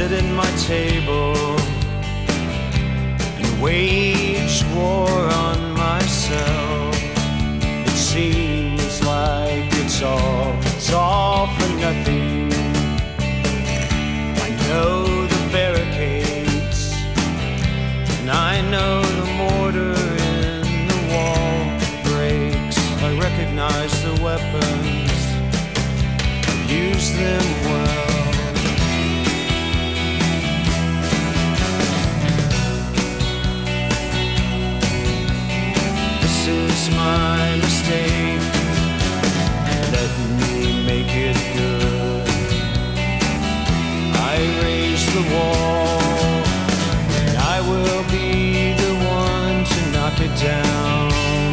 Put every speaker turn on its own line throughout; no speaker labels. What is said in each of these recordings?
sit at my table and wage war on myself. It seems like it's all for nothing. I know the barricades, and I know the mortar in the wall breaks. I recognize the weapons, use them well. This is my mistake, let me make it good. I raise the wall, and I will be the one to knock it down.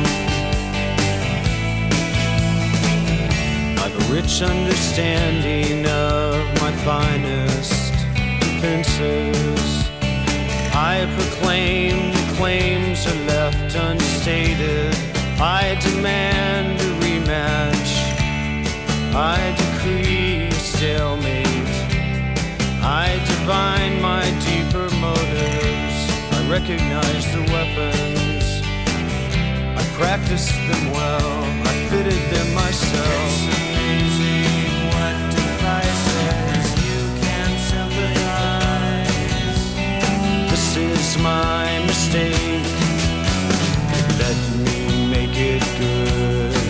I've a rich understanding of my finest defenses. I proclaim the claims are left unstated. I demand a rematch. I decree a stalemate. I divine my deeper motives. I recognize the weapons. I practiced them well. I fitted them myself. It's amazing what devices you can sympathize. This is my mistake, let me make it good.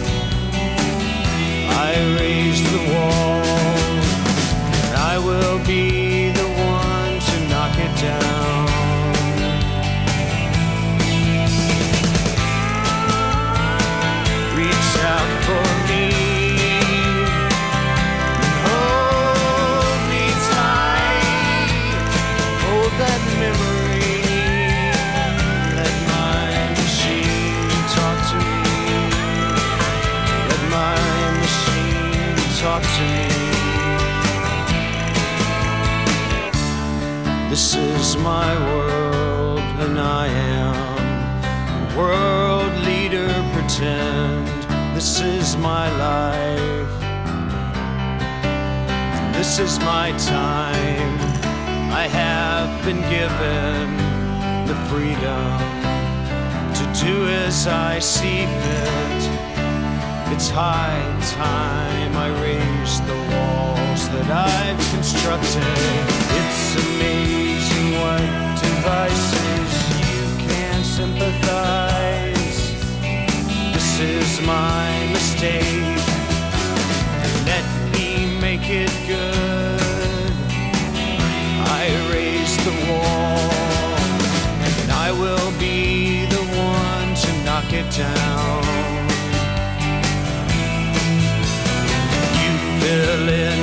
I raise the wall, and I will be the one to knock it down. Reach out for me, hold me tight, hold that memory. Let my machine talk to me. Let my machine talk to me. This is my world, and I am a world leader. Pretend this is my life. This is my time. I have been given the freedom to do as I see fit. It's high time I raise the walls that I've constructed. It's amazing what devices you can sympathize. This is my mistake, let me make it good. I raise the wall, and I will be the one to knock it down. You fill in